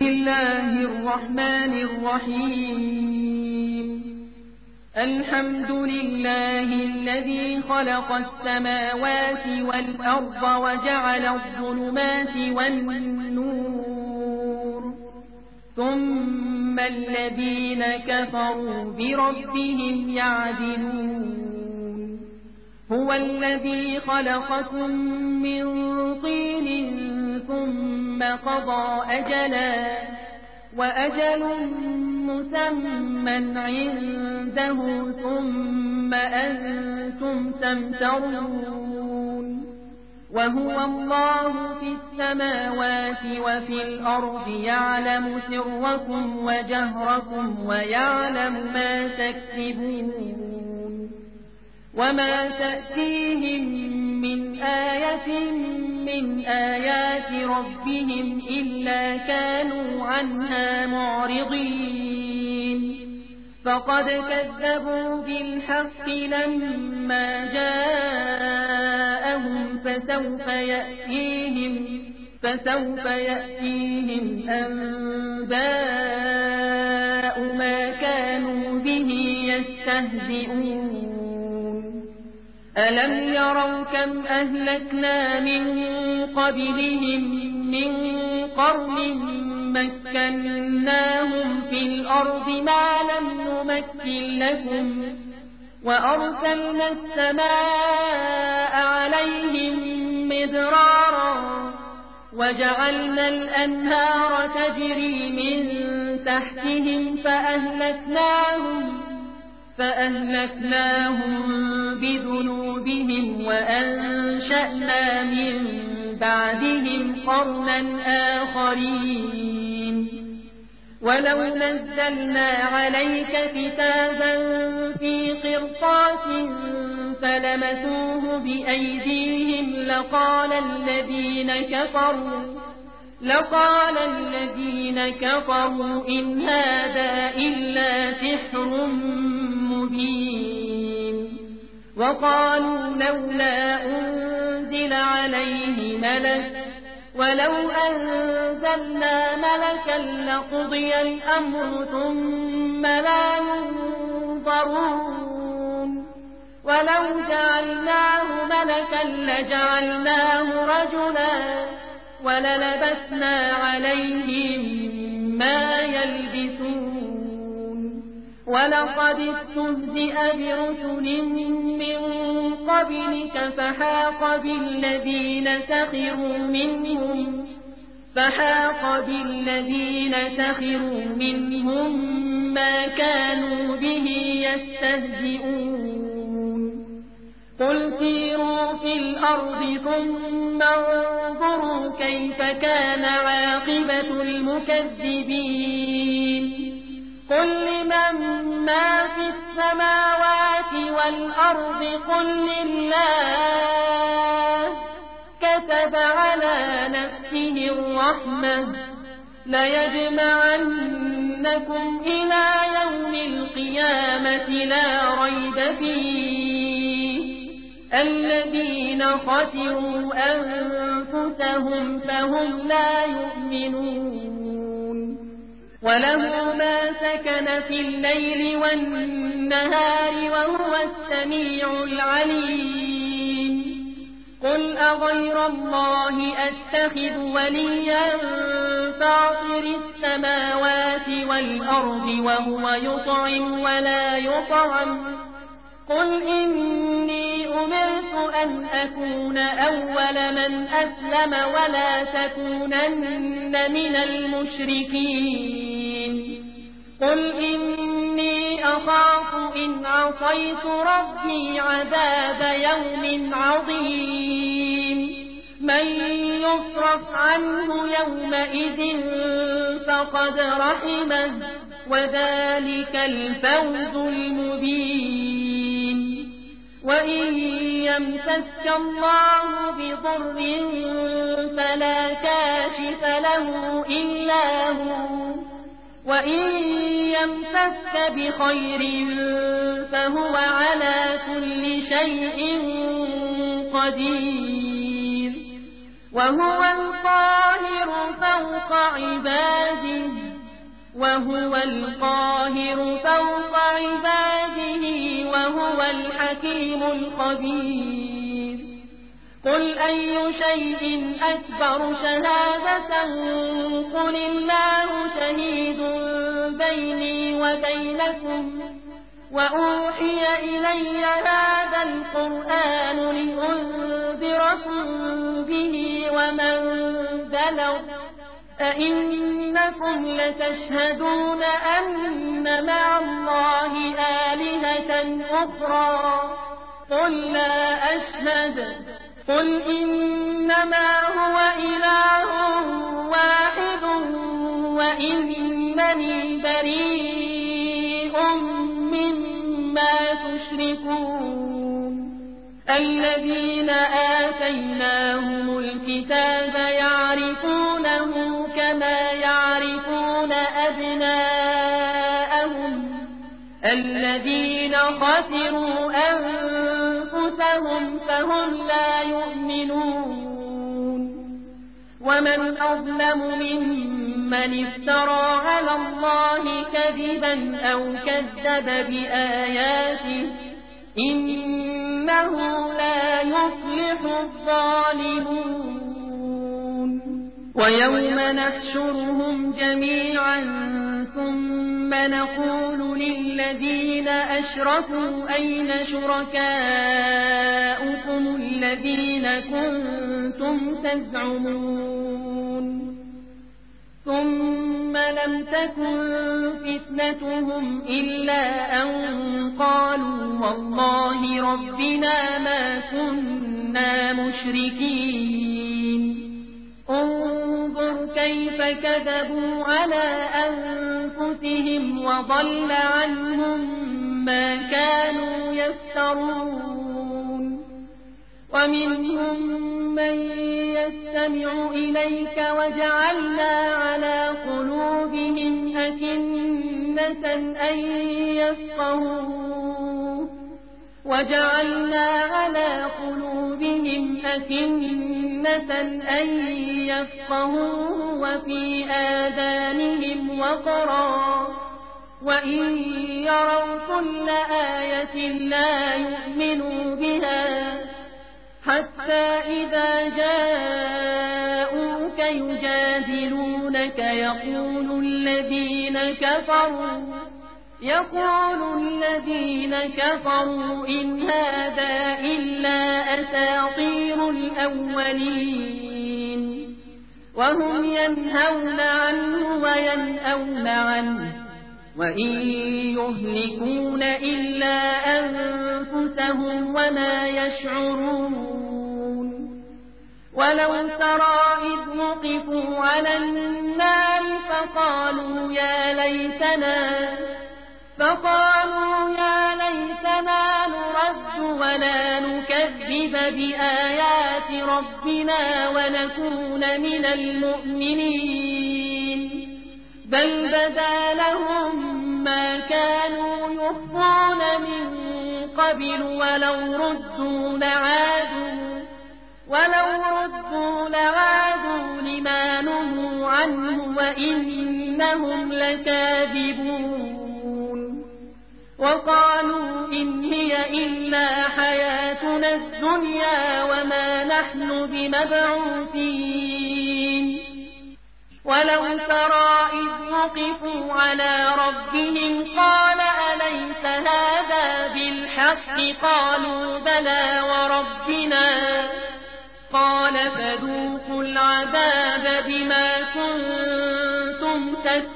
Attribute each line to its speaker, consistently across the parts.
Speaker 1: الله الرحمن الرحيم الحمد لله الذي خلق السماوات والأرض وجعل الظلمات والنور ثم الذين كفروا بربهم يعدلون هو الذي خلقكم من طين ثم قضى أجلا وأجل مسمى عنده ثم أنتم تمترون وهو الله في السماوات وفي الأرض يعلم سركم وجهركم ويعلم ما تكسبون وما تأتيهم من آية من آيات ربهم إلا كانوا عنها معرضين فقد كذبوا بالحق لما جاءهم فسوف يأتيهم أنباء ما كانوا به يستهزئون ألم يروا كم أهلكنا من قبلهم من قرن مكناهم في الأرض ما لم نمكن لكم وأرسلنا السماء عليهم مدرارا وجعلنا الأنهار تجري من تحتهم فأهلكناهم بذنوبهم وأنشأنا من بعدهم قرنا آخرين ولو نزلنا عليك كتابا في قرطاس فلمسوه بأيديهم لقال الذين كفروا إن هذا إلا سحر مبين وقالوا لولا أنزل عليه ملك ولو أنزلنا ملكا لقضي الأمر ثم لا ينظرون ولو جعلناه ملكا لجعلناه رجلا وللبسنا عليهم ما يلبسون ولقد استهزئ برسل من قبلك فحاق بالذين سخروا منهم ما كانوا به يستهزئون قل سيروا في الأرض ثم انظروا كيف كان عاقبة المكذبين قل لمن ما في السماوات والأرض قل لله كتب على نفسه الرحمة ليجمعنكم إلى يوم القيامة لا ريب فيه الذين خسروا أنفسهم فهم لا يؤمنون وله ما سكن في الليل والنهار وهو السميع العليم قل أغير الله أتخذ وليا فاطر السماوات والأرض وهو يطعم ولا يطعم قل إني أمرت أن أكون أول من أسلم ولا تكونن من المشركين قل إني أخاف إن عصيت ربي عذاب يوم عظيم من يصرف عنه يومئذ فقد رحمه وذلك الفوز المبين وإن يمسك الله بضر فلا كاشف له إلا هو وإن يمسك بخير فهو على كل شيء قدير وهو القاهر فوق عباده وهو القاهر فوق عباده وهو الحكيم الخبير قل أي شيء أكبر شهادة قل الله شهيد بيني وبينكم وأوحي إلي هذا القرآن لأنذركم به ومن بلغ أئنكم لتشهدون أن مع الله آلهة أخرى قل لا أشهد قل إنما هو إله واحد وإنني بريء مما تشركون الذين آتيناهم الكتاب يعرفونه كما يعرفون أبناءهم الذين خسروا أنفسهم فهم لا يؤمنون ومن أظلم ممن افترى على الله كذبا أو كذب بآياته إنه لا يفلح الظالمون ويوم نحشرهم جميعا ثم نقول للذين أشركوا أين شركاؤكم الذين كنتم تزعمون ثم لم تكن فتنتهم إلا أن قالوا والله ربنا ما كنا مشركين انظر كيف كذبوا على أنفسهم وضل عنهم ما كانوا يفترون ومنهم من يستمع إليك وجعلنا على قلوبهم أكنة أن يفقهوا وفي آذانهم وقرا وإن يروا كل آية لا يؤمنوا بها حتى إذا جاءوك يجادلونك يقول الذين كفروا إن هذا إلا أساطير الأولين وهم ينهون عنه وينأون عنه وإن يهلكون إلا أنفسهم وما يشعرون ولو ترى إذ وقفوا على النار فقالوا يا ليتنا نرد ولا نكذب بآيات ربنا ونكون من المؤمنين بل بدا لهم ما كانوا يخفون من قبل ولو ردوا لعادوا لما نهوا عنه وإنهم لكاذبون وقالوا إن هي إلا حياتنا الدنيا وما نحن بمبعوثين ولو ترى إذ وقفوا على ربهم قال أليس هذا بالحق قالوا بلى وربنا قال فذوقوا العذاب بما كنتم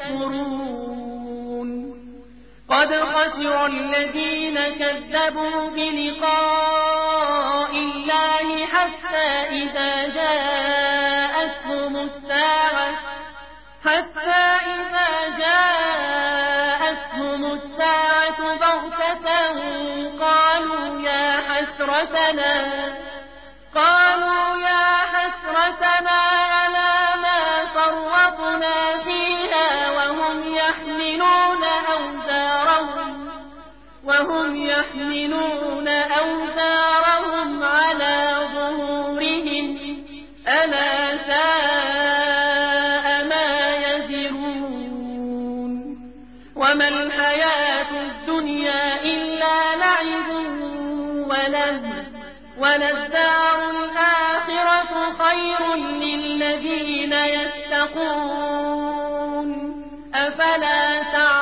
Speaker 1: تكفرون قد خسر الذين كذبوا بلقاء الله حتى إذا جاءتهم الساعة بغتة قالوا يا حسرتنا على ما فرطنا فيها وهم يحملون أوزارهم على ظهورهم ألا ساء ما يزرون وما الحياة الدنيا إلا لعب ولهو وللدار الآخرة خير للذين يتقون أفلا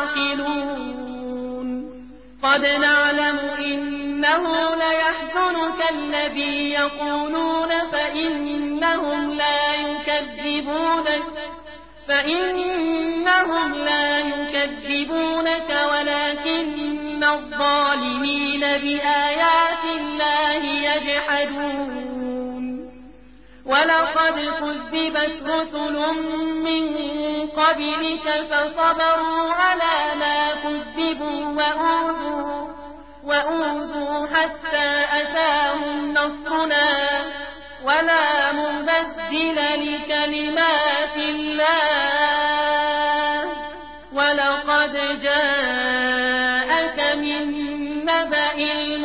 Speaker 1: تعقلون قد نعلم إنه ليحزنك الذي يقولون فإنهم لا يكذبونك ولكن الظالمين بآيات الله يجحدون ولقد كذبت رسل من قبلك فصبروا على ما كذبوا وأوذوا حتى أتاهم نصرنا ولا مبدل لكلمات الله ولقد جاءك من نبأ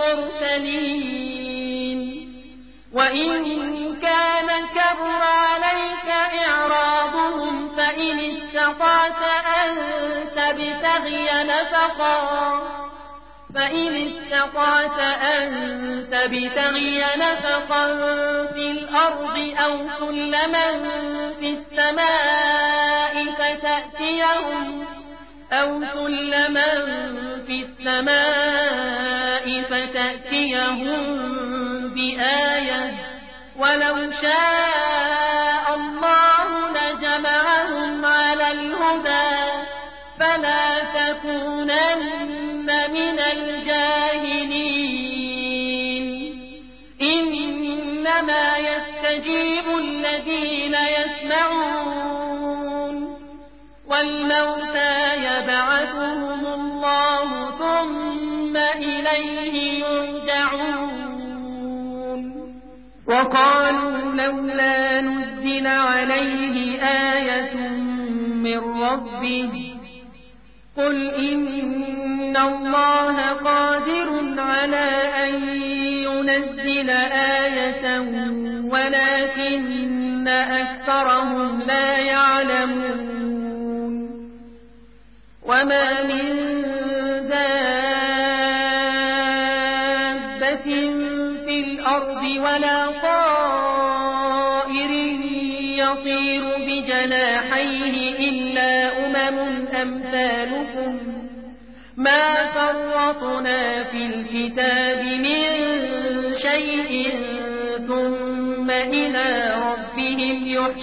Speaker 1: المرسلين وإن كان كبر عليك إعراضهم فإن استطعت أن تبتغي نفقا في الأرض أو سلما في السماء فتأتيهم بآية ولو شاء الله لجمعهم على الهدى فلا تكونن من الجاهلين إنما يستجيب الذين يسمعون والموتى يبعثهم الله ثم إليه يرجعون وقالوا لولا نزل عليه آية من ربه قل إن الله قادر على أن ينزل آية ولكن أكثرهم لا يعلمون وما من دابة في الأرض ولا طائر يطير بجناحيه إلا أمثالكم ما فرطنا في الكتاب من شيء ثم إلى ربهم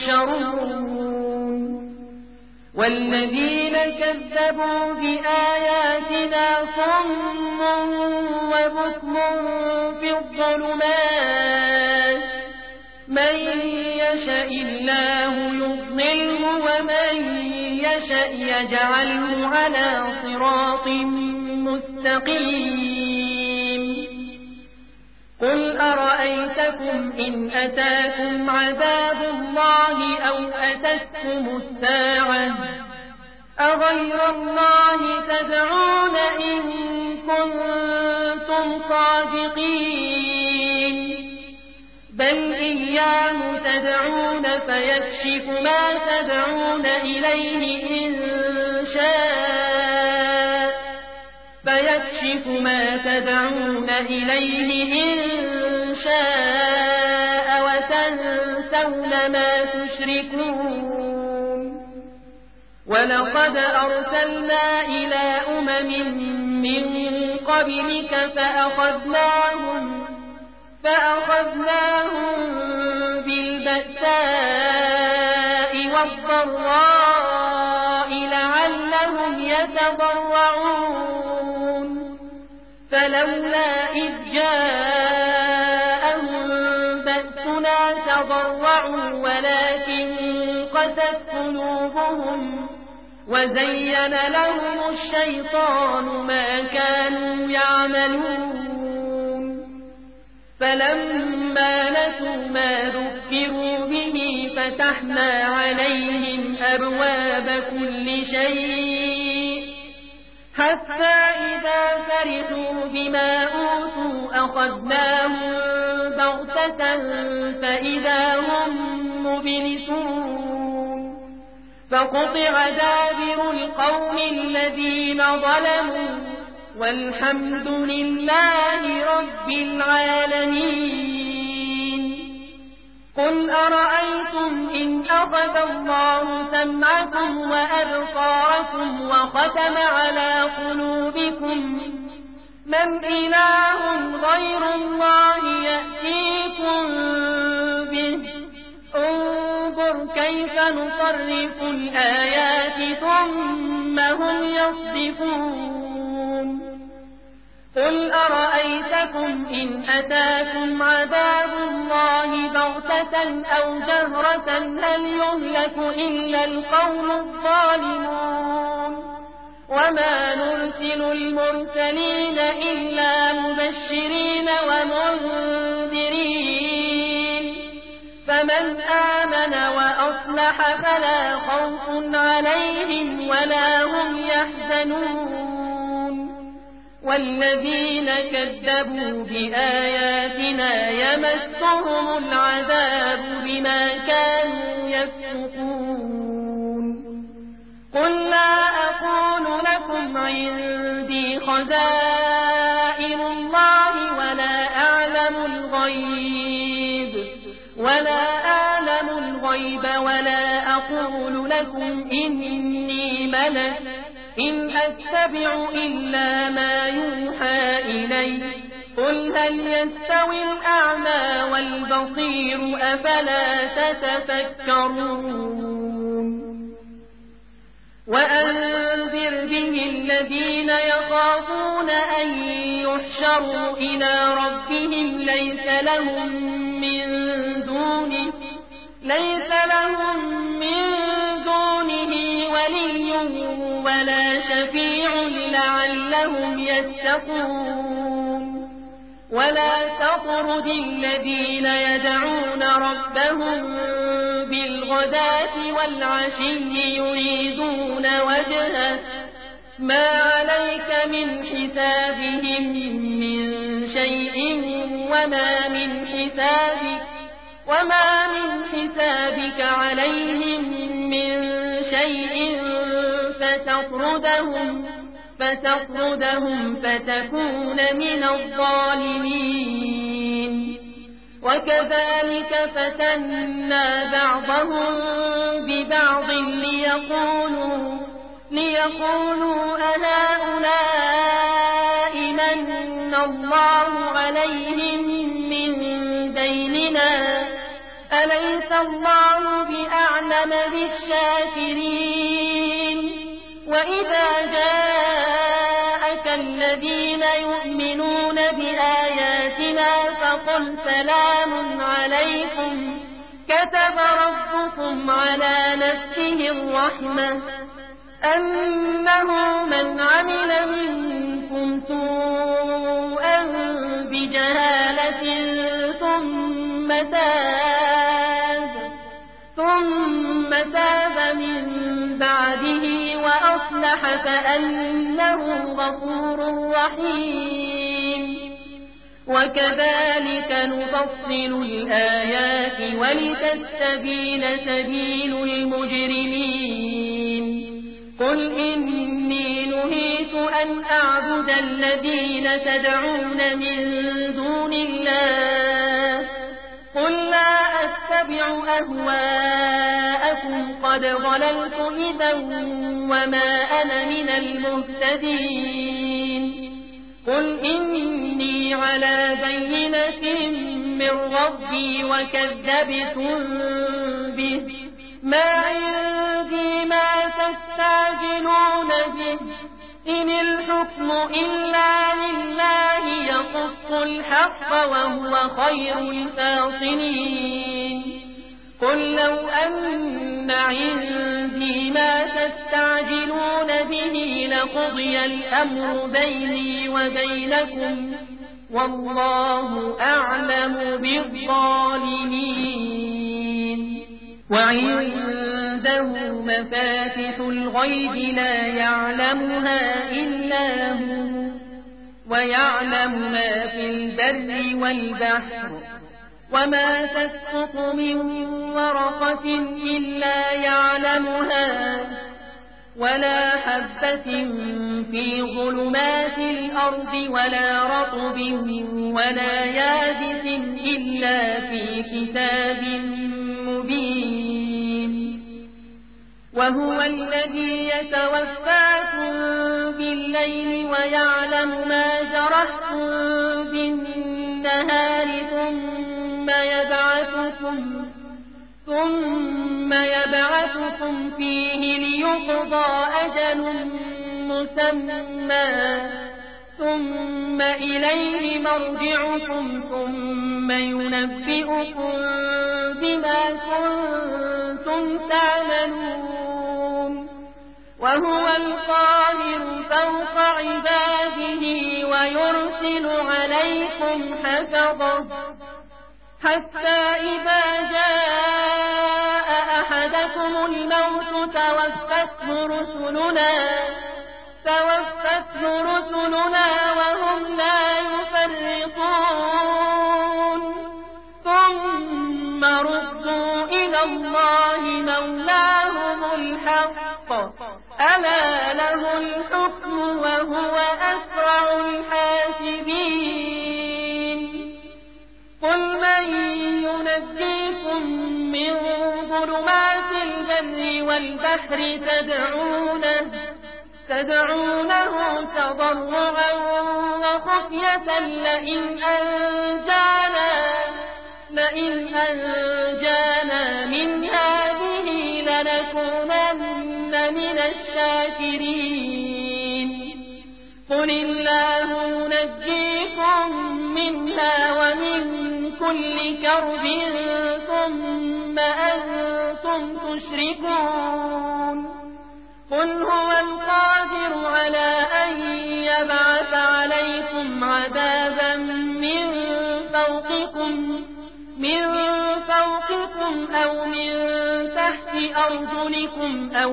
Speaker 1: يحشرون والذين كذبوا بآياتنا صم وبكم في الظلمات من يشاء الله يضلله ومن يشاء يجعله على صراط مستقيم قل أرأيتكم إن أتاكم عذاب الله أو أتتكم الساعة أغير الله تدعون إن كنتم صادقين بل إياه تدعون فيكشف ما تدعون إليه إن شاء وتنسون ما تشركون ولقد أرسلنا إلى من قبلك فأخذناهم بالبأساء والضراء لعلهم يتضرعون فلولا إذ جاءهم بأسنا تضرعوا ولكن قست قلوبهم وزين لهم الشيطان ما كانوا يعملون فلما نسوا ما ذكروا به فتحنا عليهم أبواب كل شيء حتى إذا فرحوا بما أوتوا أخذناهم بغتة فإذا هم مبلسون فقطع دابر القوم الذين الذين ظلموا والحمد لله رب العالمين. قل أرأيتم إن أخذ الله سمعكم وأبصاركم وختم على قلوبكم من إله غير الله يأتيكم به انظر كيف نصرف الآيات ثم هم يصدفون. قل أرأيتكم إن أتاكم عذاب الله بغتة أو جهرة هل يهلك إلا القوم الظالمون. وما نرسل المرسلين إلا مبشرين ومنذرين فمن آمن وأصلح فلا خوف عليهم ولا هم يحزنون. والذين كذبوا بآياتنا يمسهم العذاب بما كانوا يفسقون. قل لا أقول لكم عندي خزائن الله ولا أعلم الغيب ولا أقول لكم إني ملك إن أتبع إلا ما يوحى إلي. قل هل يستوي الأعمى والبصير أفلا تتفكرون. وأنذر به الذين يخافون أن يحشروا إلى ربهم ليس لهم من دونه ولي ولا شفيع لعلهم يتقون. ولا تطرد الذين يدعون ربهم بالغداة والعشي يريدون وجهه ما عليك من حسابهم من شيء وما من حسابك عليهم من شيء فتطردهم فتكون من الظالمين. وكذلك فتنا بعضهم ببعض ليقولوا أهؤلاء من الله عليهم من بيننا أليس الله بأعلم بالشاكرين. وإذا جاءك الذين يؤمنون بآياتنا فقل سلام عليكم كتب ربكم على نفسه الرحمة أنه من عمل منكم سوءا بجهالة ثم تاب من بعده وأصلح فأنه غفور رحيم. وكذلك نفصل الآيات ولتستبين سبيل المجرمين. قل إني نهيت أن أعبد الذين تدعون من دون الله قل لا أتبع أهواءكم قد ضللت إذا وما أنا من المهتدين. قل إني على بينة من ربي وكذبتم به ما عندي ما تستعجلون به إن الحكم إلا لله يقص الحق وهو خير الفاصلين. قل لو أن عندي ما تستعجلون به لقضي الأمر بيني وبينكم والله أعلم بالظالمين. وعنده مفاتح الغيب لا يعلمها إلا هو ويعلم ما في البر والبحر وما تسقط من ورقة إلا يعلمها ولا حبة في ظلمات الأرض ولا رطب ولا يابس إلا في كتاب مبين. وهو الذي يتوفاكم بالليل ويعلم ما جرحتم بالنهار ثم يبعثكم فيه ليقضى أجل مسمى ثم إليه مرجعكم ثم ينبئكم بما كنتم تعملون. وهو القاهر فوق عباده ويرسل عليكم حفظه حتى إذا جاء أحدكم الموت توفته رسلنا وهم لا يفرطون ثم ردوا إلى الله مولاهم الحق ألا له الحكم وهو أسرع الحاسبين. قل من ينجيكم من ظلمات البر والبحر تدعونه تضرعا وخفية لئن أنجانا من هذه لنكونن من الشاكرين. قل الله ينجيكم منها ومن كل كرب ثم أنتم تشركون. قل هو القادر على أن يبعث عليكم عذابا من فوقكم أو من تحت أرجلكم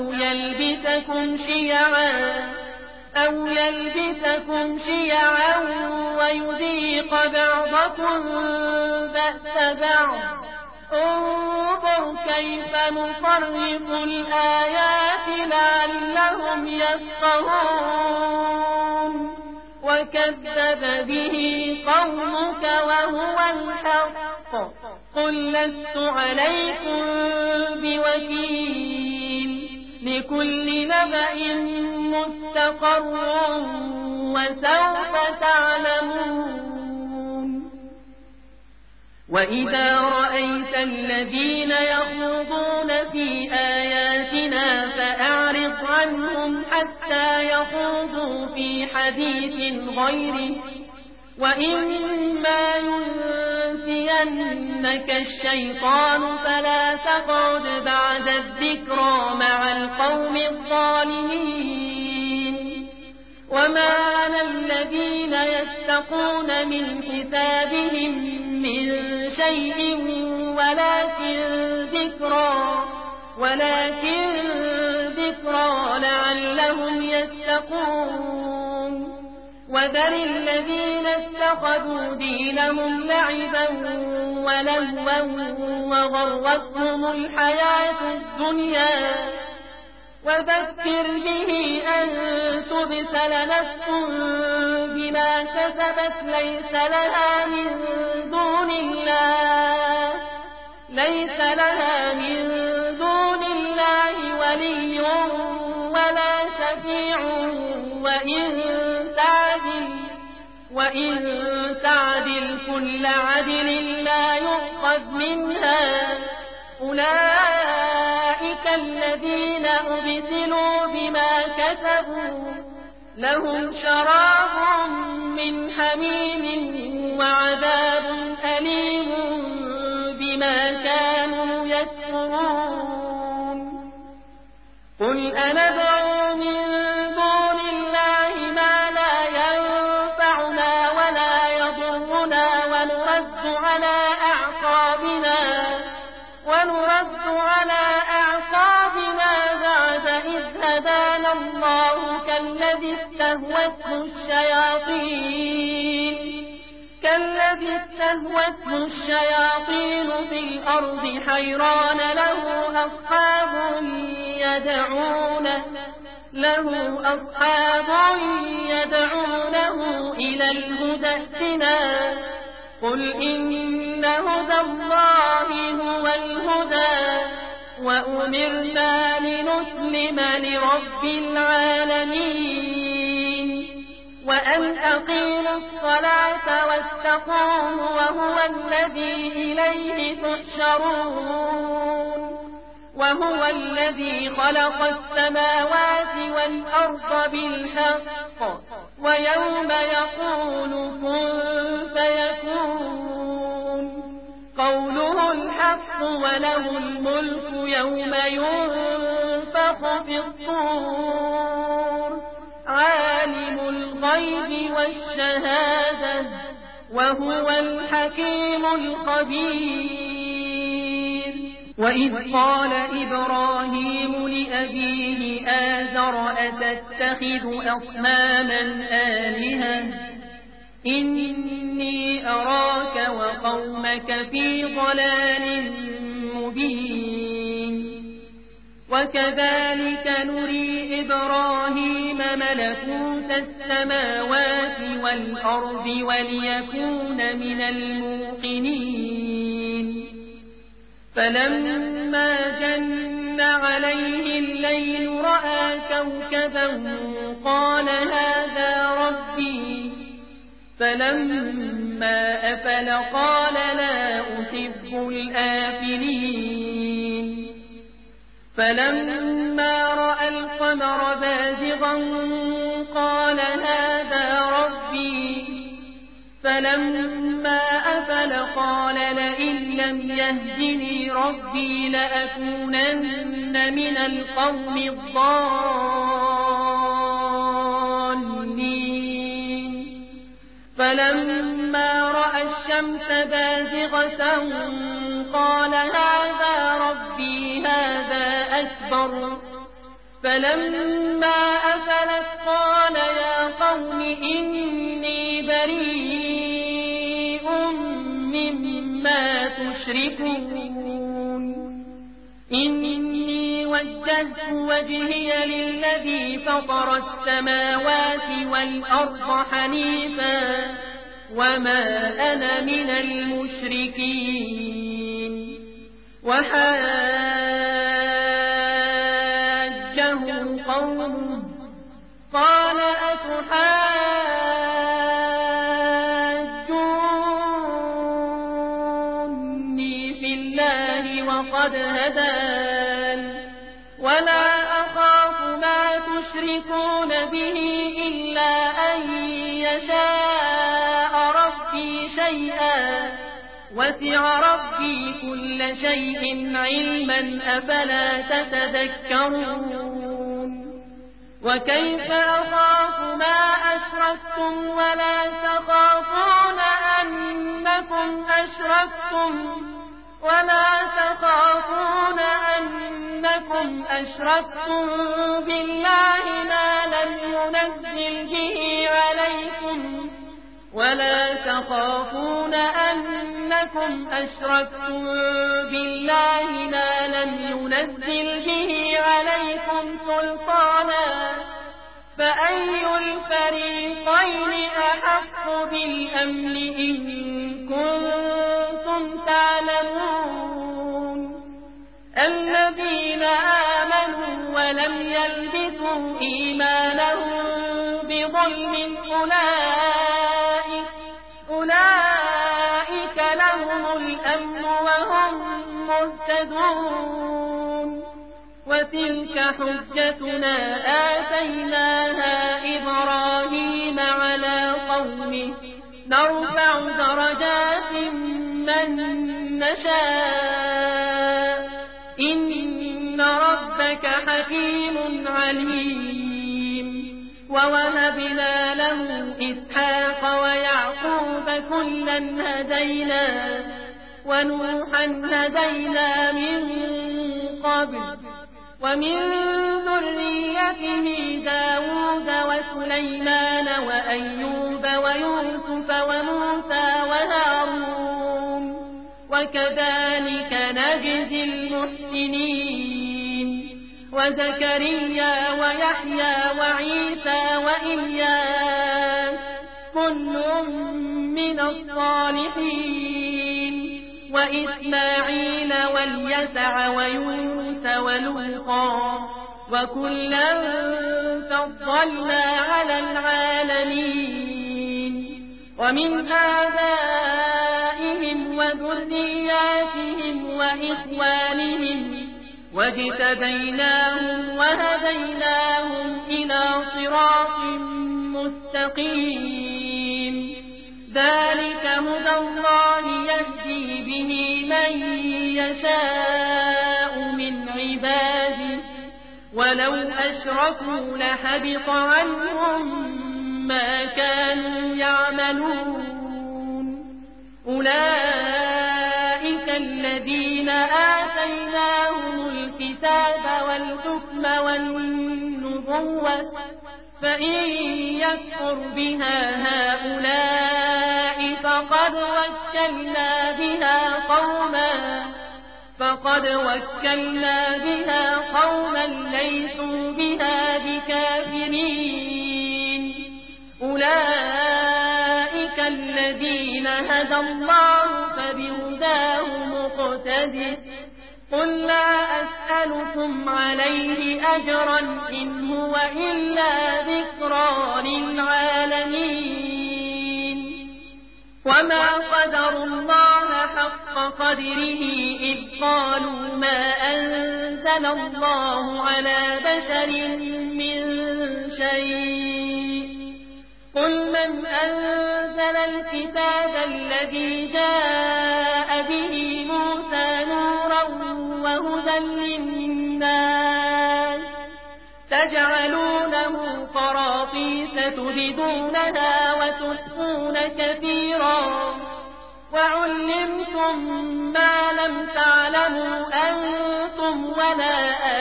Speaker 1: أو يلبسكم شيعا ويذيق بعضكم بأس بعض. انظر كيف نصرف الآيات لعلهم يفقهون. وكذب به قومك وهو الحق قل لست عليكم بوكيل. لكل نبأ مستقر وسوف تعلمون. وإذا رأيت الذين يخوضون في آياتنا فأعرض عنهم حتى يخوضوا في حديث غيره وإما ينسينك الشيطان فلا تقعد بعد الذكرى مع القوم الظالمين. وما على الذين يتقون من حسابهم من شيء ولكن ذكرى لعلهم يتقون. وذر الذين اتخذوا دينهم لعبا ولهوا وغرتهم الحياة الدنيا وذكر به أن تبسل نفس بما كسبت ليس لها من دون الله ولي ولا شفيع وإن تعدل كل عدل لا يؤخذ منها. أولئك الذين أبسلوا بما كسبوا لهم شراب من حميم وعذاب أليم بما كانوا يكفرون. قل أندعو من دون الله ما لا ينفعنا ولا يضرنا ونرد على أعقابنا بعد إذ هدانا الله كالذي استهوته الشياطين في الأرض حيران له أصحاب له أصحاب يدعونه إلى الهدى ائتنا قل إن هدى الله هو الهدى وأمرنا لنسلم لرب العالمين وأن أقيموا الصلاة واتقوه وهو الذي إليه تحشرون وهو الذي خلق السماوات والأرض بالحق ويوم يقول كن فيكون قوله الحق وله الملك يوم ينفخ في الصور عالم الغيب والشهادة وهو الحكيم الخبير وإذ قال إبراهيم لأبيه آزر أتتخذ أصناما آلهة إني أراك وقومك في ضلال مبين وكذلك نري إبراهيم ملكوت السماوات والأرض وليكون من الموقنين فلما جن عليه الليل رأى كوكبا قال هذا ربي فلما أفل قال لا أحب الآفلين فلما رأى القمر بازغا قال هذا ربي فلما أفل قال لئن لم يهدني ربي لأكونن من القوم الضالين فلما رأى الشمس بازغة قال هذا ربي هذا أكبر فلما أفلت قال يا قوم إني بريء مما تشركون إني وجهت وجهي للذي فطر السماوات والأرض حنيفا وما أنا من المشركين وحاجه قومه قال أتحاجوني في الله وقد هدان ولا أخاف ما تشركون به إلا أن يشاء ربي شيئا وسع ربي كل شيء علما أفلا تتذكرون وكيف أخاف ما أشركتم ولا تخافون أنكم أشركتم بالله ما لم ينزل به عليكم ولا تخافون أنكم أشركتم بالله ما لم ينزل به عليكم سلطانا فأي الفريقين أحق بالأمن إن كنتم تعلمون الذين آمنوا ولم يلبسوا إيمانهم بظلم أولئك لهم الأمن وهم مهتدون وتلك حجتنا آتيناها إبراهيم على قومه نرفع درجات من نشاء إن ربك حكيم عليم ووهبنا له إسحاق ويعقوب كلا هدينا ونوحا هدينا من قبل ومن ذريته داود وسليمان وأيوب ويوسف وموسى وهارون وكذلك نجزي المحسنين وزكريا ويحيى وعيسى وإلياس كل من الصالحين وإسماعيل واليسع ويونس ولوطا وكلا فضلنا على العالمين ومن آبائهم وذرياتهم وإخوانهم واجتبيناهم وهديناهم إلى صراط مستقيم ذلك هدى الله يهدي به من يشاء من عباده ولو أشركوا لحبط عنهم ما كانوا يعملون أولئك الذين آتيناهم الكتاب والحكم والنبوة فإن يكفر بها هؤلاء فقد وكلنا بها قوما ليسوا بها بكافرين أولئك الذين هدى الله فبهداه مقتدر قل لا أسألكم عليه أجرا إن هو إلا ذكرى للعالمين وما قدروا الله حق قدره إذ قالوا ما أنزل الله على بشر من شيء قل من أنزل الكتاب الذي جاء به موسى نورا وهدى للناس تجعلونه قراطيس تبدونها وتخفون كثيرا وعلمتم ما لم تعلموا أنتم ولا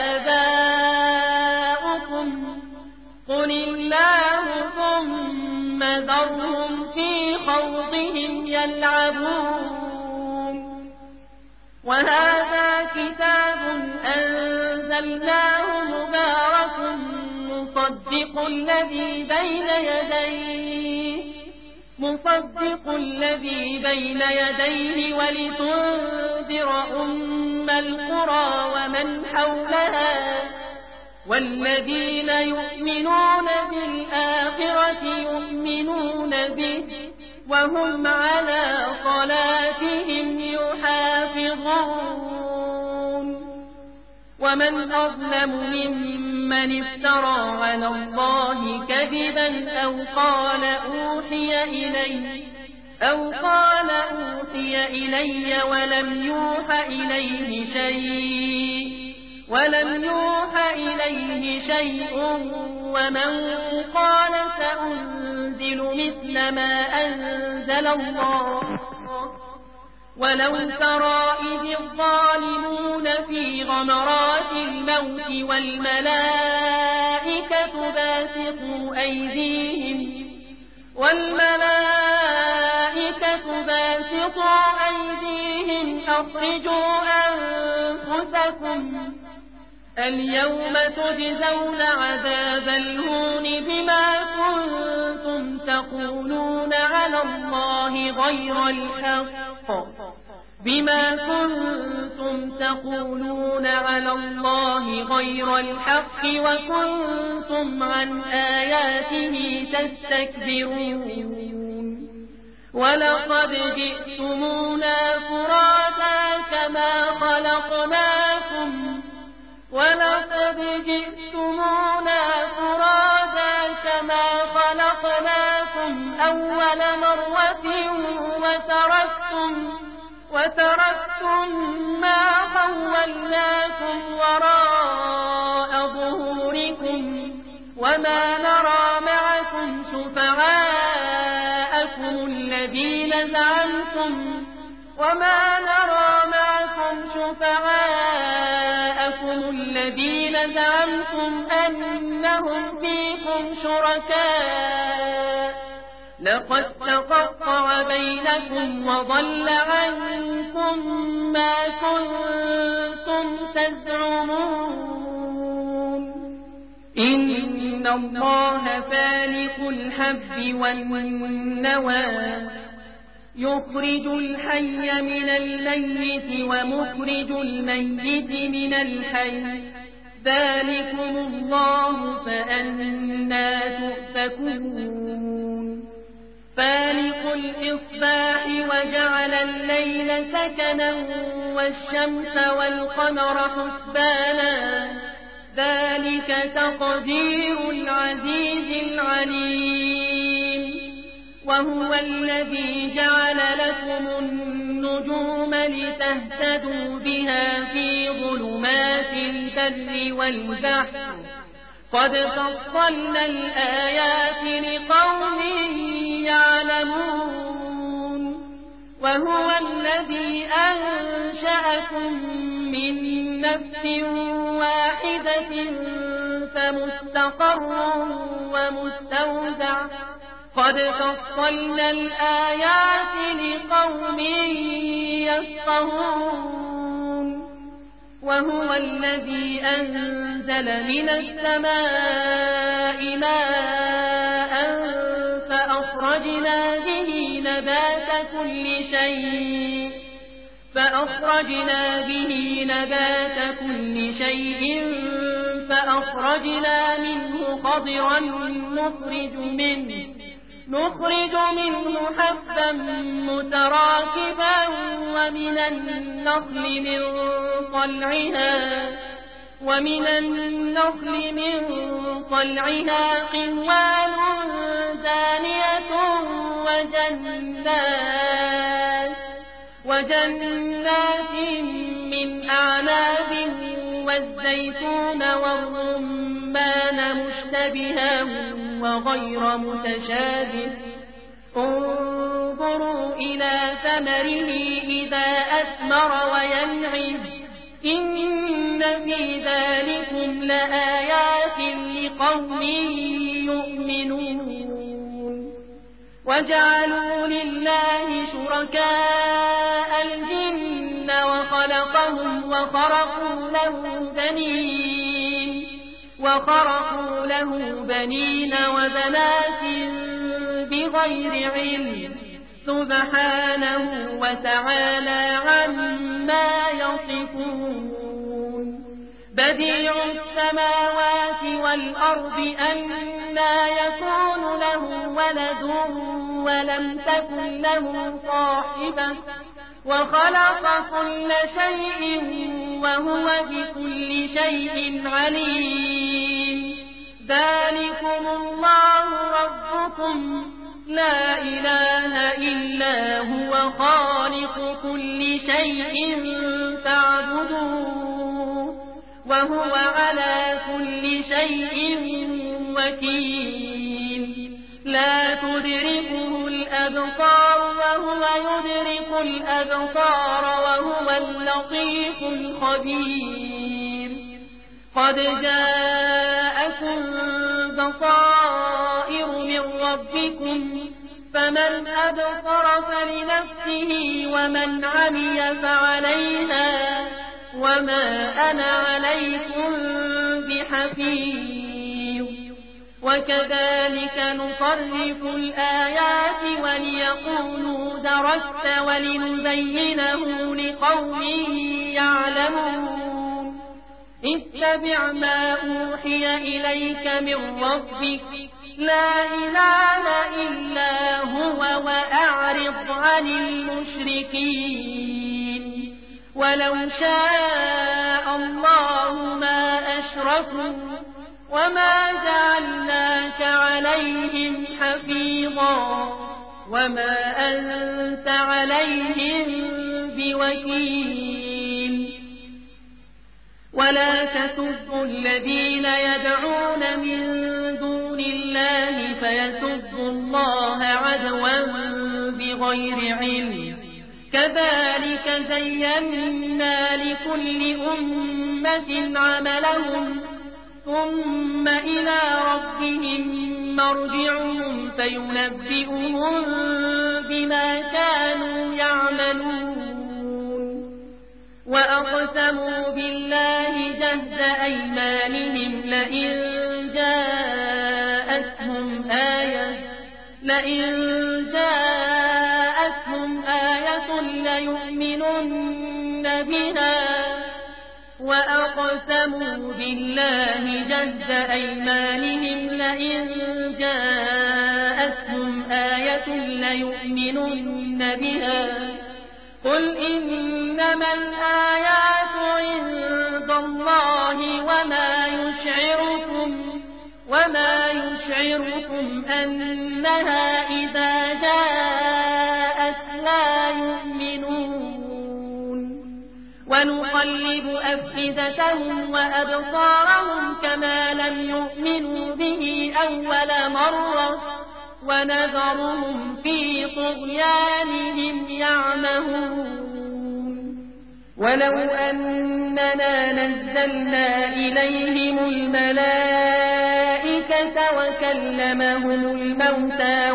Speaker 1: آباؤكم قل الله ثم ذرهم في خوضهم يلعبون وهذا كتاب أنزلناه مبارك مصدق الذي بين يديه ولتنذر أم القرى ومن حولها والذين يؤمنون بالآخرة يؤمنون به وهم على صلاتهم يحافظون ومن أظلم ممن افترى على الله كذبا أو قال أوحي إلي ولم يوحى إليه شيء ومن قال سأنزل مثل ما أنزل الله ولو ترى إذ الظالمون في غمرات الموت والملائكة باسطوا أيديهم أخرجوا أنفسكم اليوم تجزون عذاب الهون بما كنتم تقولون على الله غير الحق وكنتم عن آياته تستكبرون ولقد جئتمونا فرادا كما خلقناكم أول مرة وتركتم ما خولناكم وراء ظهوركم وما نرى معكم شفعاءكم الذين زعمتم أنهم فيكم شركاء لقد تقطع بينكم وضل عنكم ما كنتم تزعمون إن الله فالق الحب والنوى يخرج الحي من الميت ومخرج الميت من الحي ذلكم الله فأنى تؤفكون فالق الإصباح وجعل الليل سكنا والشمس والقمر حسبانا ذلك تقدير العزيز العليم وهو الذي جعل لكم النجوم لتهتدوا بها في ظلمات البر والبحر قد فصلنا الآيات لقوم يعلمون وهو الذي أنشأكم من نفس واحدة فمستقر ومستودع قد فصلنا الآيات لقوم يفقهون وهو الذي أنزل من السماء ماء فأخرجنا به نبات كل شيء فأخرجنا منه خضرا نخرج منه حبا متراكبا ومن النخل من طلعها قنوان دانية وجنات من أعناب والزيتون والرمان مشتبها وغير متشابه انظروا إلى ثمره إذا أثمر وينعم إن في ذلكم لآيات لقوم يؤمنون وجعلوا لله شركاء الجن وخلقهم وخرقوا له بنين وبنات بغير علم سبحانه وتعالى عما يصفون بديع السماوات والأرض أنى يكون له ولد ولم تكن له صاحبة وخلق كل شيء وهو بكل شيء عليم ذلكم الله ربكم لا إله إلا هو خالق كل شيء فاعبدوه وهو على كل شيء وكيل لا تدركه الأبصار وهو يدرك الأبصار وهو اللطيف الخبير قد جاءكم بصائر من ربكم فمن أبصر فلنفسه ومن عمي فعليها وما أنا عليكم بحفيظ وكذلك نصرف الآيات وليقولوا درست ولنبينه لقوم يعلمون اتبع ما أوحي إليك من ربك لا إله إلا هو وأعرض عن المشركين ولو شاء الله ما أشركوا وما جعلناك عليهم حفيظا وما أنت عليهم بوكيل ولا تسبوا الذين يدعون من دون الله فيسبوا الله عدوا بغير علم كذلك زينا لكل أمة عملهم ثم إلى ربهم مرجعهم فينبئهم بما كانوا يعملون وأقسموا بالله جهد أيمانهم لئن لئن جاءتهم آية ليؤمنن بها وأقسموا بالله جهد أيمانهم لئن جاءتهم آية ليؤمنن بها قل إنما الآيات عند الله وما يشعركم أنها إذا جاءت لا يؤمنون ونقلب أفئدتهم وأبصارهم كما لم يؤمنوا به أول مرة ونذرهم في طغيانهم يعمهون ولو أننا نزلنا إليهم الملائكة وكلمهم الموتى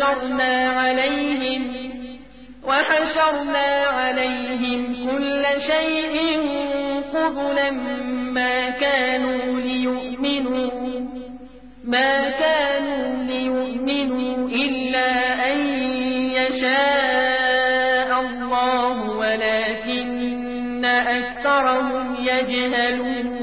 Speaker 1: وحشرنا عليهم كل شيء قبلا ما كانوا ليؤمنوا إلا أن يشاء الله ولكن أكثرهم يجهلون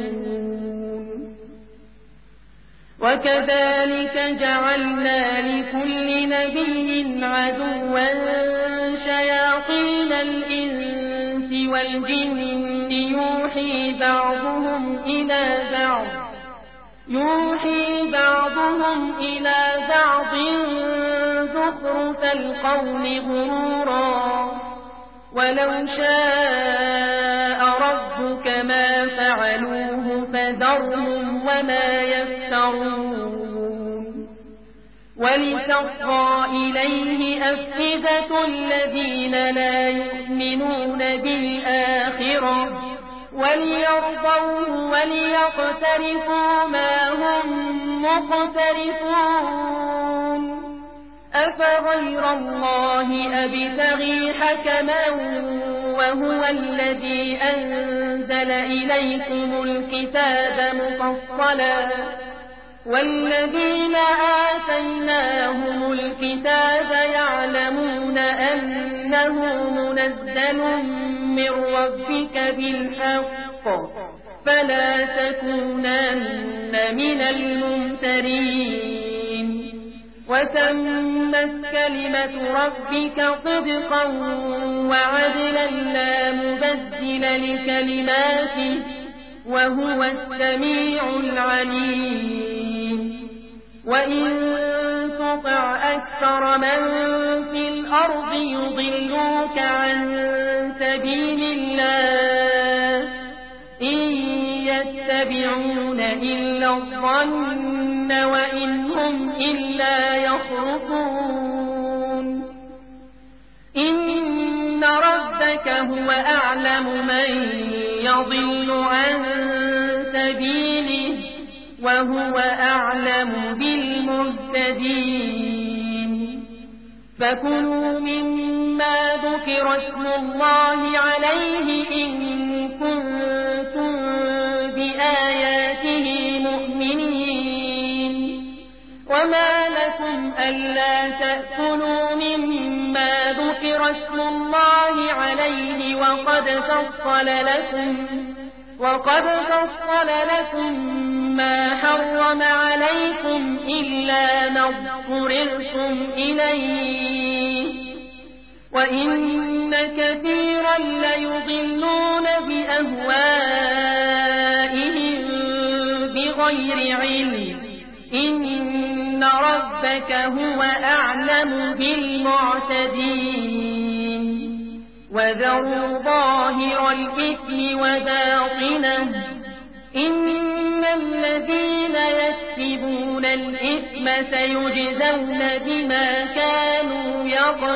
Speaker 1: وكذلك جعلنا لكل نبي عدوا شياطين الإنس والجن يوحي بعضهم إلى بعض زخرف القول غرورا ولو شاء ربك ما فعلوه فذرهم وما يفترون ولتصغى إليه أفئدة الذين لا يؤمنون بالآخرة وليرضوه وليقترفوا ما هم مقترفون أفغير الله أبتغي حكما وهو الذي أنزل إليكم الكتاب مفصلا والذين آتيناهم الكتاب يعلمون أنه منزل من ربك بالحق فلا تكونن من الممترين وتمت كلمة ربك صدقا وعدلا لا مبدل لكلماته وهو السميع العليم وإن تطع أكثر من في الأرض يضلوك عن سبيل الله إن يتبعون إلا الظن وإن هم إلا يخرصون إن ربك هو أعلم من يضل عن سبيله وهو أعلم بالمهتدين فكلوا مما ذكر اسم الله عليه إن كنتم بآياته مؤمنين وما لكم ألا تأكلوا مما ذكر اسم الله عليه وقد فصل لكم ما حرم عليكم إلا ما اضطررتم إليه وإن كثيرا ليضلون بأهوائهم بغير علم إن ربك هو أعلم بالمعتدين وذروا ظاهر الإثم وباطنه إن الذين يكسبون الإثم سيجزون بما كانوا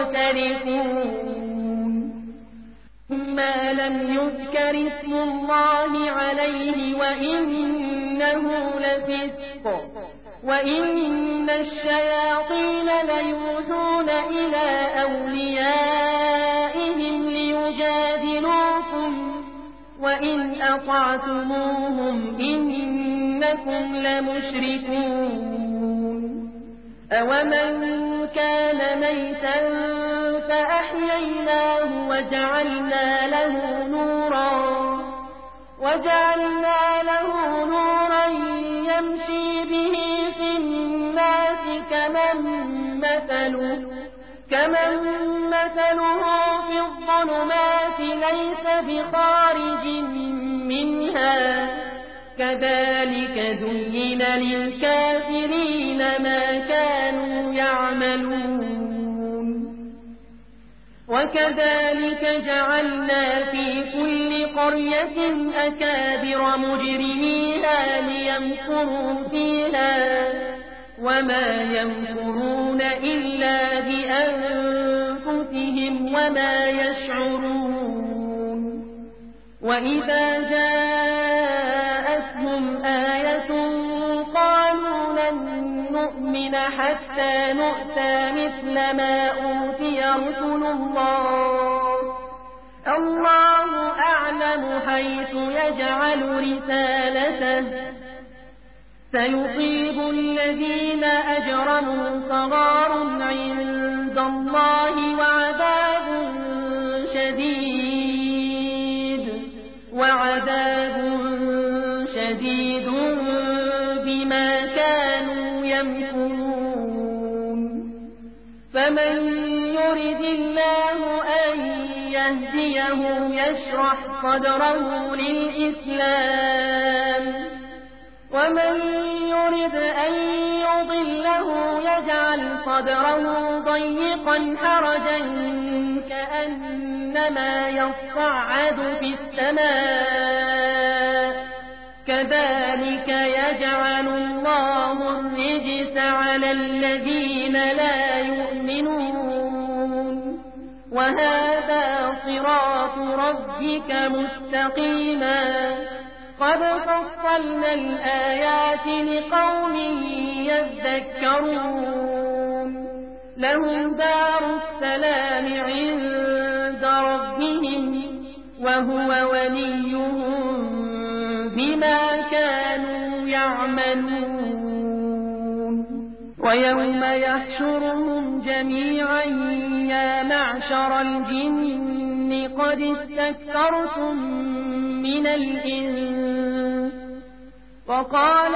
Speaker 1: يقترفون ما لم يذكر اسم الله عليه وإنه لفسق وإن الشياطين ليوحون إلى أوليائهم ليجادلوكم وإن أطعتموهم إنكم لمشركون أومن كان ميتا فأحييناه وجعلنا له نورا يمشي به في الناس كمن مثله في الظلمات ليس بخارج منها كذلك زين للكافرين ما كانوا يعملون وكذلك جعلنا في كل قرية أكابر مجرميها ليمكروا فيها وما يمكرون إلا بأنفسهم وما يشعرون وإذا جاءتهم آية قالوا لن نؤمن حتى نؤتى مثل ما أوتي رسل الله أعلم حيث يجعل رسالته سيصيب الذين أجرموا صغار عند الله وعذاب شديد بما كانوا يمكرون فمن يرد الله أن يهديه يشرح صدره للإسلام ومن يرد أن يضله يجعل صدره ضيقا حرجا كأنما يصعد في السماء كذلك يجعل الله الرجس على الذين لا يؤمنون وهذا صراط ربك مستقيما قد فصلنا الآيات لقوم يذكرون لهم دار السلام عند ربهم وهو وليهم بما كانوا يعملون ويوم يحشرهم جميعا يا معشر الجن قد استكثرتم من الإنس وقال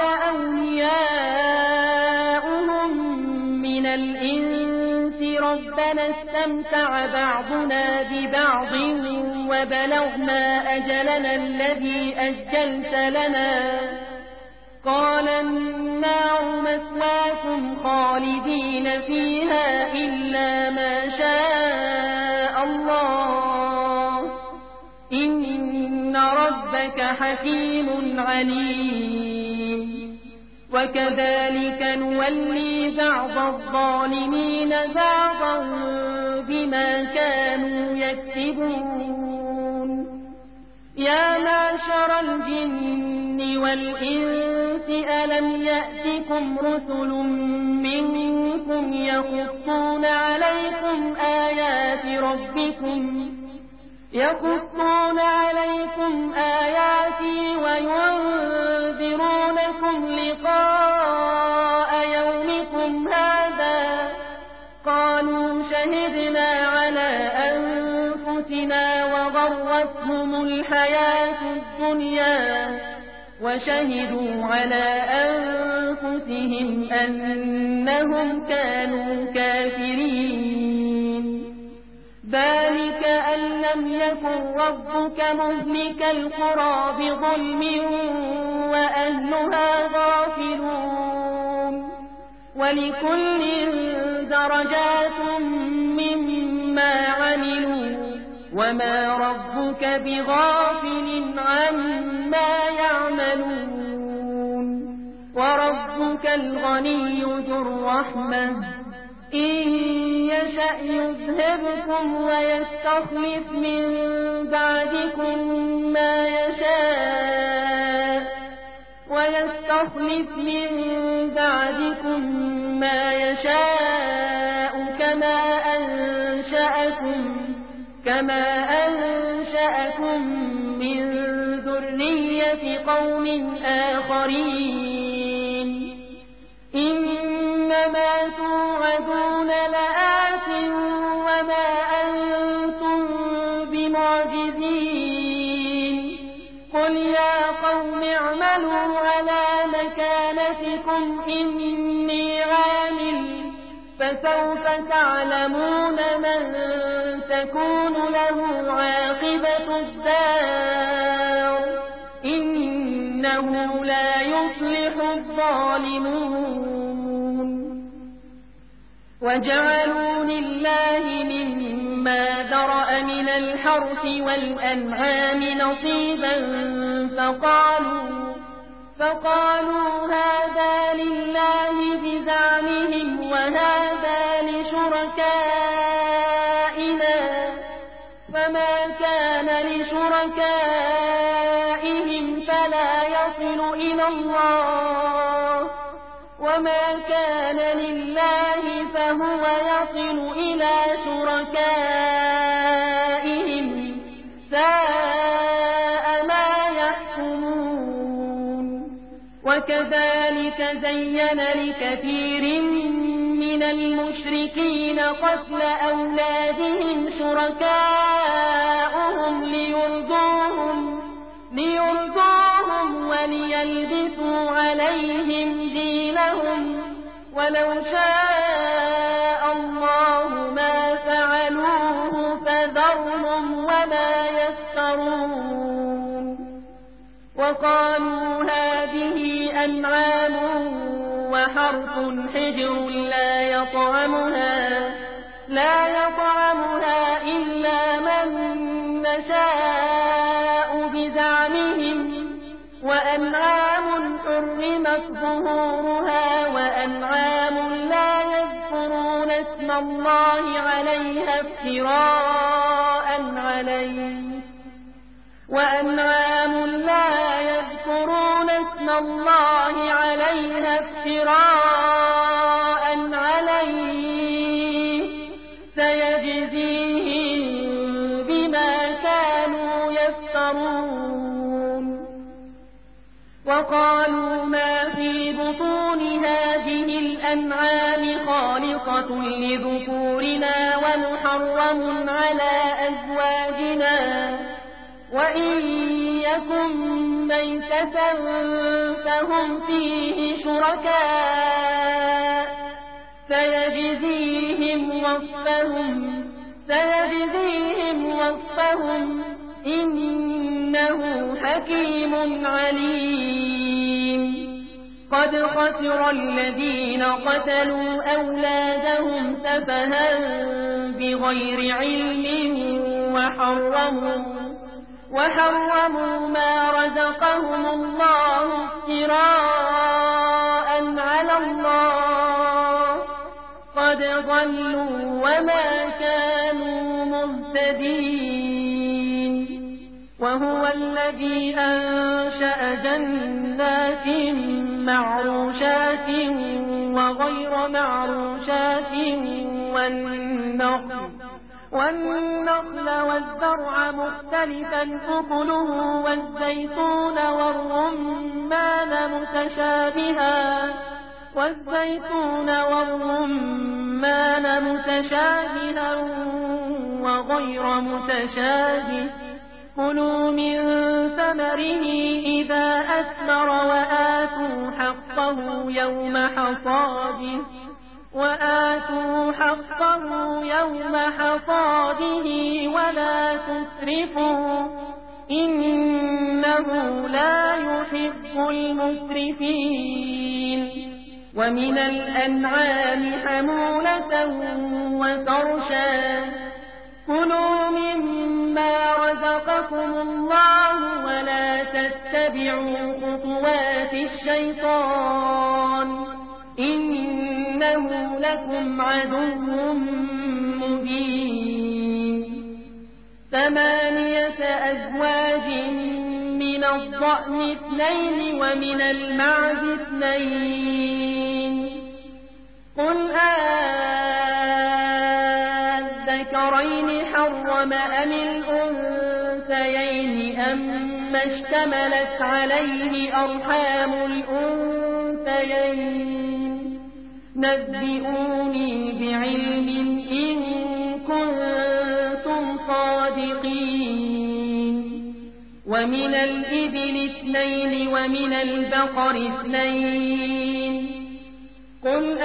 Speaker 1: أولياؤهم من الإنس ربنا استمتع بعضنا ببعض وبلغنا أجلنا الذي أجلت لنا قال النار مثواكم خالدين فيها إلا ما شاء الله إن ربك حكيم عليم وكذلك نولي بعض الظالمين بعضا بما كانوا يكسبون يا معشر الجن والإنس ألم يأتكم رسل منكم يقصون عليكم آياتي وينذرونكم لقاء يومكم هذا قالوا شهدنا على أنفسنا وغرتهم الحياة الدنيا وشهدوا على أنفسهم أنهم كانوا كافرين ذلك أن لم يكن ربك مهلك القرى بظلم وأهلها غافلون ولكل درجات مما عملوا وما ربك بغافل عما يعملون وربك الغني ذو الرحمة إن يشأ يذهبكم ويستخلف من بعدكم ما يشاء كما أنشأكم من ذرية قوم آخرين إن إنما توعدون لآت وما أنتم بمعجزين قل يا قوم اعملوا على مكانتكم إني عامل فسوف تعلمون من تكون له عاقبة الدار إنه لا يفلح الظالمون وجعلوا لله مما ذرأ من الحرث والأنعام نصيبا فقالوا هذا لله بزعمهم وهذا لشركائنا فما كان لشركائهم فلا يصل إلى الله وما كان لله فهو يصل إلى شركائهم ساء ما يحكمون وكذلك زين لكثير من المشركين قتل أولادهم شركاؤهم ليرضوهم وليلبسوا عليهم دينهم ولو شاء الله ما فعلوه فذرهم وما يفترون وقالوا هذه أنعام وحرث حجر لا يطعمها إلا من نشاء بزعمهم وأنعام حرمت ظهورها وأنعام لا يذكرون اسم الله عليها افتراء عليه سيجزيهم بما كانوا يفترون وقالوا ما في بطون هذه الأنعام خالصة لذكورنا ومحرم على أزواجنا وإن يكن ميتة فهم فيه شركاء سيجزيهم وصفهم إنه حكيم عليم قد خسر الذين قتلوا أولادهم سفها بغير علم وحرموا ما رزقهم الله افتراء على الله قد ضلوا وما كانوا مهتدين وهو الذي أنشأ جنات معروشات وغير معروشات والنخل والزرع مختلفا أكله والزيتون والرمان متشابها وغير متشابه كلوا من ثمره إذا أثمر وآتوا حقه يوم حصاده ولا تسرفوا إنه لا يحب المسرفين ومن الأنعام حمولة وفرشا كلوا مما رزقكم الله ولا تتبعوا خطوات الشيطان إنه لكم عدو مبين 8 أزواج من الضأن 2 ومن المعز 2 قل الذكرين حرم أم الأنثيين أما اشتملت عليه أرحام الأنثيين نبئوني بعلم إن كنتم صادقين ومن الإبل 2 ومن البقر 2 قل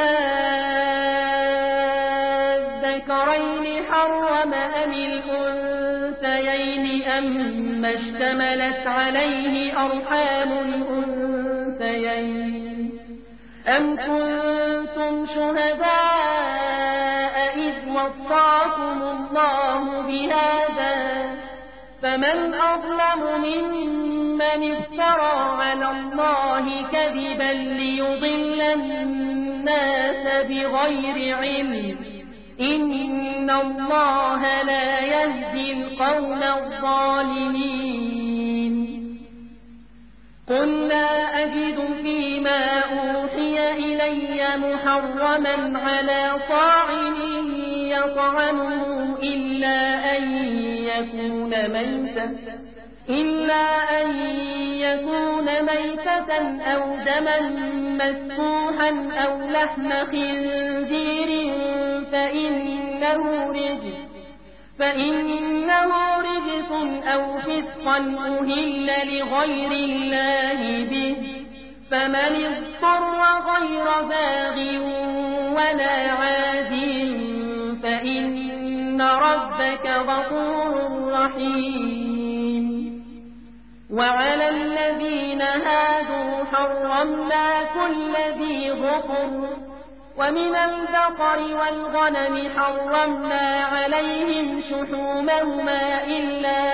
Speaker 1: الذكرين حرم أم الأنثيين أما اشتملت عليه أرحام الأنثيين أم كنتم شهداء إذ وصاكم الله بهذا فمن أظلم ممن افترى على الله كذبا ليضل الناس بغير علم إن الله لا يهدي القوم الظالمين قل لا أجد فيما أوحي إلي محرما على طاعم يطعمه إلا أن يكون ميتة أو دما مسفوحا أو لحم خنزير فإنه رجس أو فسقا أهل لغير الله به فمن اضطر غير باغ ولا عاد فإن ربك غفور رحيم وعلى الذين هادوا حرمنا كل ذي ظفر ومن البقر والغنم حرمنا عليهم شحومهما إلا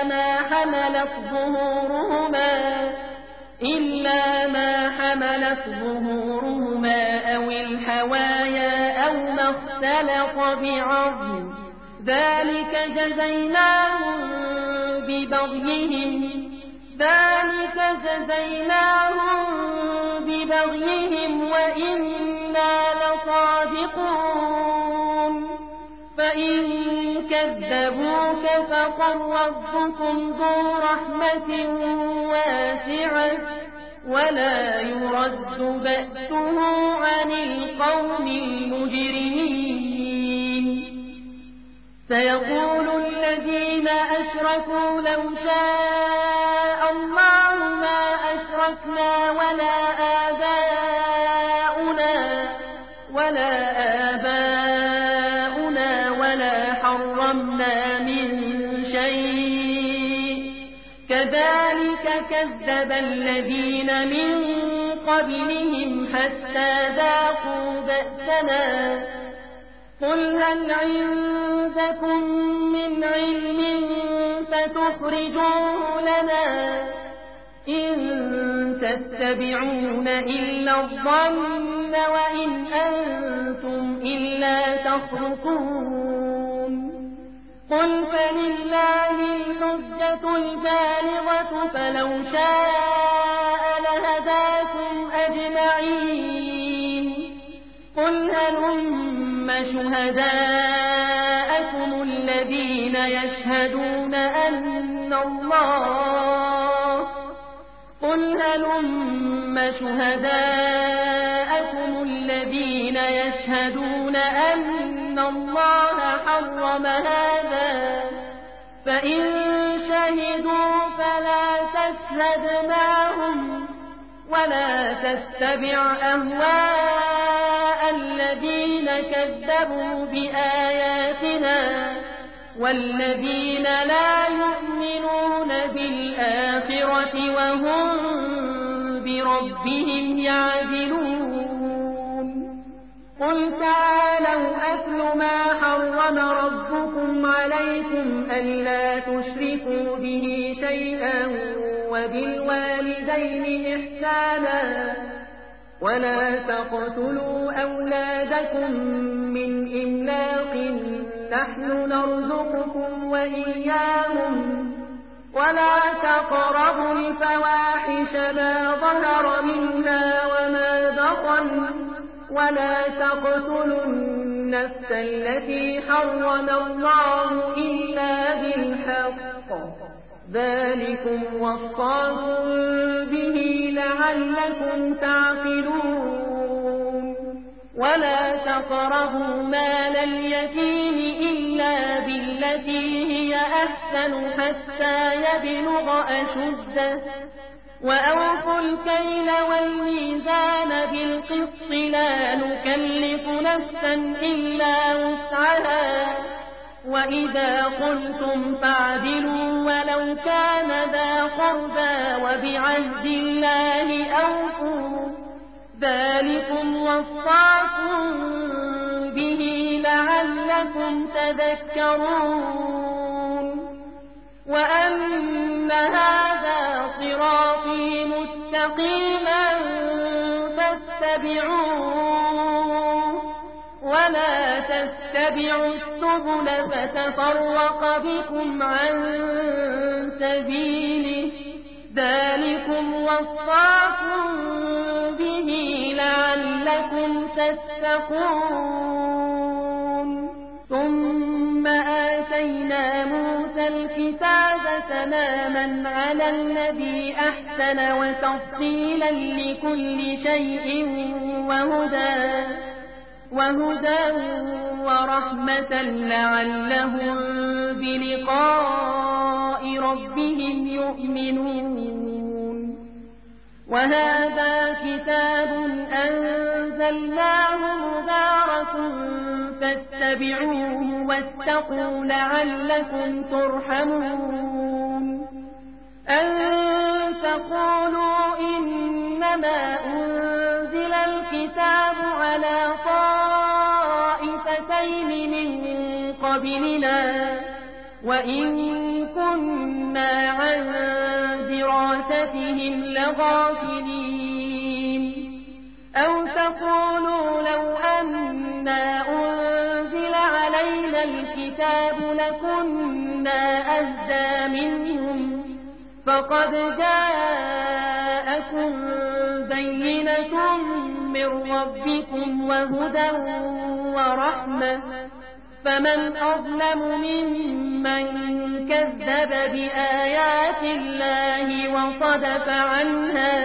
Speaker 1: ما حملت ظهورهما أو الحوايا أو ما اختلط بعظم ذلك جزيناهم ببغيهم وإنا لصادقون فإن كذبوك فقل ربكم ذو رحمة واسعة ولا يرد بأسه عن القوم المجرمين سيقول الذين أشركوا لو شاء الله ما أشركنا ولا آباؤنا ولا حرمنا من شيء كذلك كذب الذين من قبلهم حتى ذاقوا بأسنا قل هل عندكم من علم فتخرجوه لنا إن تتبعون إلا الظن وإن أنتم إلا تخرقون قل فلله الحجة البالغة فلو شاء لهداكم أجمعين قل هلم شهداءكم الذين يشهدون أن الله حرم هذا فإن شهدوا فلا تشهد معهم ولا تتبع أهواء الذين كذبوا بآياتنا والذين لا يؤمنون بالآخرة وهم بربهم يعدلون قل تعالوا أتل ما حرم ربكم عليكم ألا تشركوا به شيئا وبالوالدين إحسانا ولا تقتلوا أولادكم من إملاق نحن نرزقكم وإياهم ولا تقربوا الفواحش ما ظهر منها وما بطن ولا تقتلوا النفس التي حرم الله إلا بالحق ذلكم وصاكم به لعلكم تعقلون ولا تقربوا مال اليتيم إلا بالتي هي أحسن حتى يبلغ أشده وأوفوا الكيل والميزان بالقسط لا نكلف نفسا إلا وسعها وإذا قلتم فاعدلوا ولو كان ذا قربى وبعهد الله أوفوا ذلكم وصاكم به لعلكم تذكرون وأن هذا صراطي مستقيما فاتبعوه ولا تتبعوا السبل فتفرق بكم عن سبيله ذلكم وصاكم به لعلكم تتقون ثم آتينا موسى الكتاب تماما على الذي أحسن وتفصيلا لكل شيء وهدى ورحمة لعلهم بلقاء ربهم يؤمنون وهذا كتاب أنزلناه مبارك فاتبعوه واتقوا لعلكم ترحمون أن تقولوا إنما أنزل الكتاب على طائفتين من قبلنا وإن كنا عن دراستهم لغافلين أو تقولوا لو أنا أنزل علينا الكتاب لكنا أهدى منهم فقد جاءكم بينة من ربكم وهدى ورحمة فمن أظلم ممن كذب بآيات الله وصدف عنها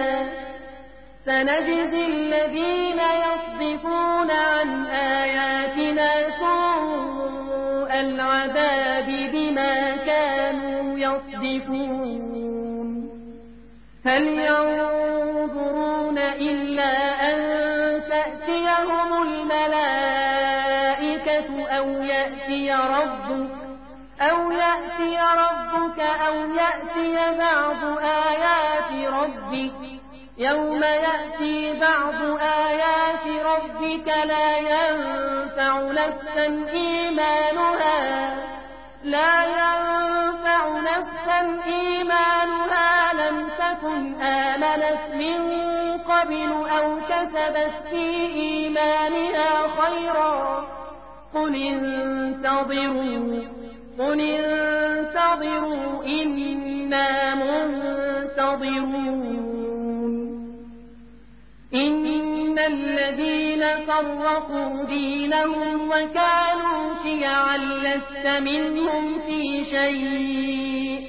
Speaker 1: سنجزي الذين يصدفون عن آياتنا سوء العذاب بما كانوا يصدفون هل ينظرون إلا أن تأتيهم الملائكة أو يأتي ربك أو يأتي بعض آيات ربك يوم يأتي بعض آيات ربك لا ينفع نفسا إيمانها لم تكن آمنت من قبل أو كسبت في إيمانها خيرا قل انتظروا إنا منتظرون إن الذين فرقوا دينهم وكانوا شيعا لست منهم في شيء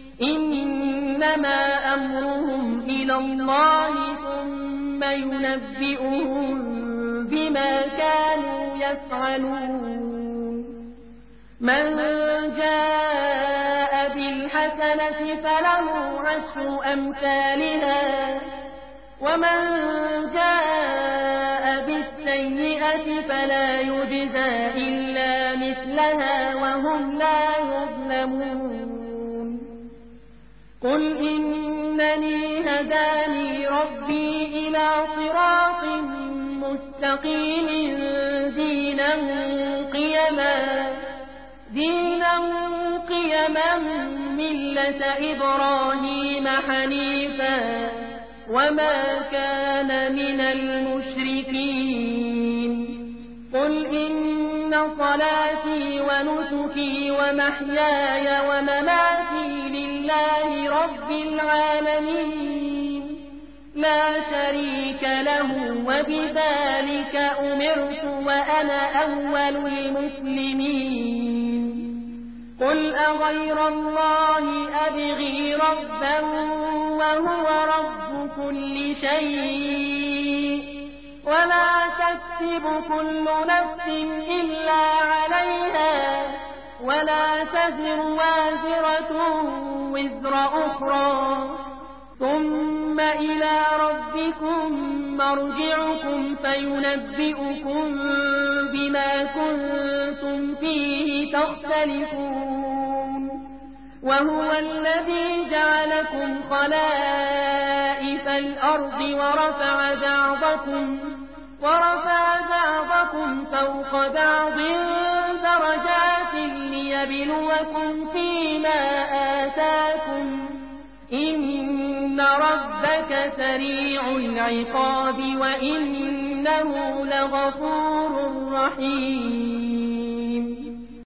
Speaker 1: إنما أمرهم إلى الله ثم ينبئهم بما كانوا يفعلون من جاء بالحسنة فله عشر أمثالها ومن جاء بالسيئة فلا يجزى إلا مثلها وهم لا يظلمون قل إنني هداني ربي إلى صراط مستقيم دينا قيما ملة إبراهيم حنيفا وما كان من المشركين قل إن صلاتي ونسكي ومحياي ومماتي لله رب العالمين لا شريك له وبذلك أمرت وأنا أول المسلمين قل أغير الله أبغي ربا وهو رب كل شيء ولا تكسب كل نفس إلا عليها ولا تزر وازرة وزر أخرى ثم إلى ربكم مرجعكم فينبئكم بما كنتم فيه تختلفون وهو الذي جعلكم خلائف الأرض ورفع بعضكم فوق بعض درجات ليبلوكم فيما آتاكم إن ربك سريع العقاب وإنه لغفور رحيم